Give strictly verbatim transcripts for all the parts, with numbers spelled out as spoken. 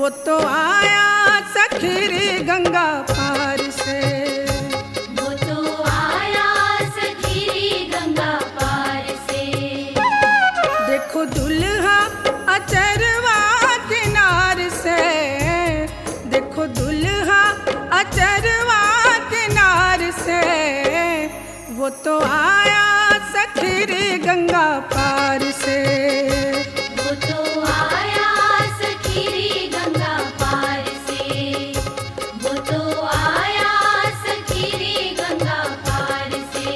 वो तो आया सखीरी गंगा पार से। वो तो आया सखीरी गंगा पार से। देखो दुल्हा अचरवा किनार से, देखो दुल्हा अचरवा किनार से। वो तो आया सखीरी गंगा पार से। वो तो आया सखीरी गंगा पार से। वो तो आया सखीरी गंगा पार से।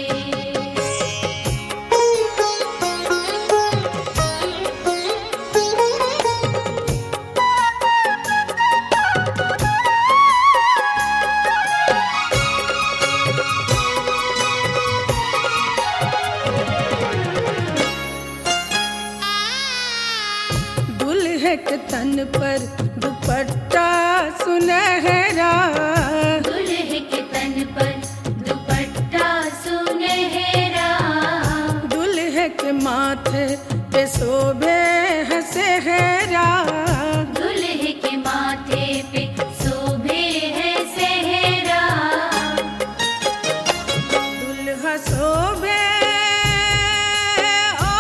दुल्हे के तन पर दुपट्टा सुनहरा, दुल्हे के तन पर दुपट्टा सुनहरा। दुल्हे के माथे पे शोभे है सेहरा, दुल्हे के माथे पे शोभे है सेहरा। दुल्हा शोभे ओ,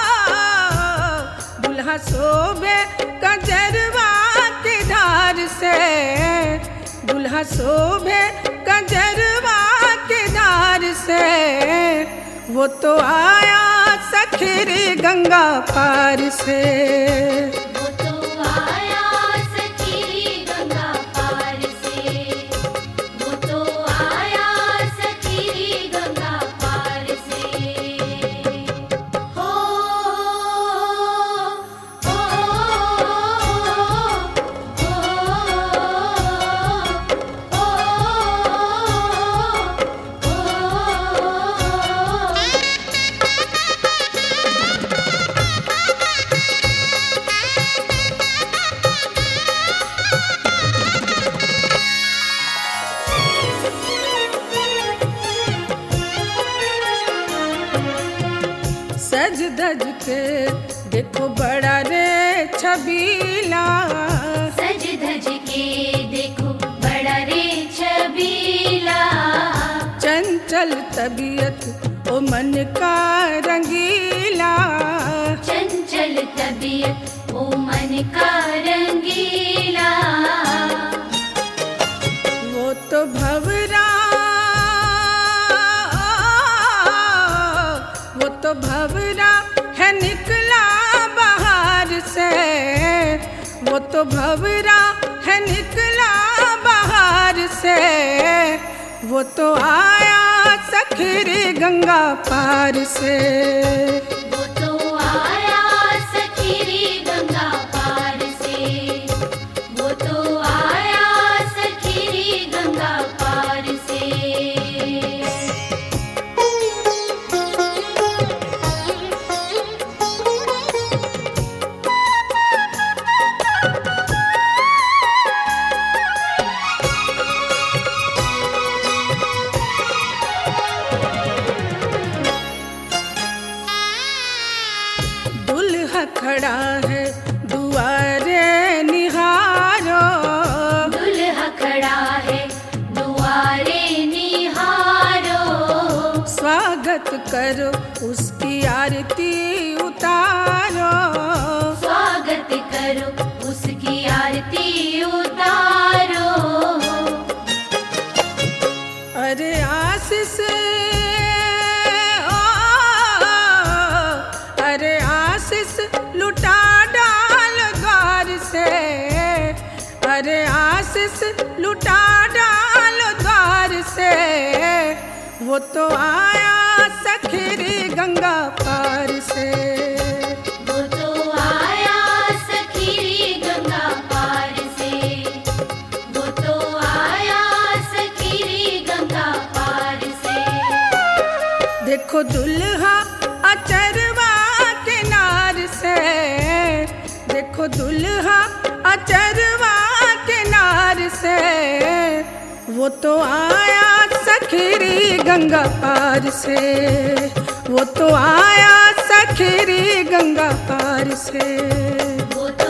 दुल्हा शोभे कजरवा की धार से। दुल्हा शोभे कजरवा की धार से। वो तो आया सखीरी गंगा पार से। वो तो आया सखीरी गंगा पार से। वो तो आया सखीरी गंगा पार से। हो हो सज धज के देखो बड़ा रे छबीला, सज धज के देखो बड़ा रे छबीला। चंचल तबीयत ओ मन का रंगीला। चंचल तबीयत ओ मन का रंगीला। वो तो भवरा, वो तो भवरा है निकला बाहर से। वो तो भवरा है निकला बाहर से। वो तो आया सखीरी गंगा पार से। वो तो आया सखीरी गंगा पार से। वो तो आया सखीरी गंगा पार से। दुल्हा खड़ा है दुआरे निहारो, दुल्हा खड़ा है दुआरे निहारो। स्वागत करो उसकी आरती उतारो। स्वागत करो उसकी आरती उतारो। अरे आशीष ओ, अरे आशीष लुटा डाल द्वार से। अरे आशीष लुटा डाल द्वार से। वो तो आया सखीरी गंगा पार से। वो तो आया सखीरी गंगा पार से। वो तो आया सखीरी गंगा पार से। देखो दुल्हा अचरवा किनार से। देखो दुल्हा अचरवा किनार से। वो तो आया सखीरी गंगा पार से। वो तो आया सखीरी गंगा पार से। वो तो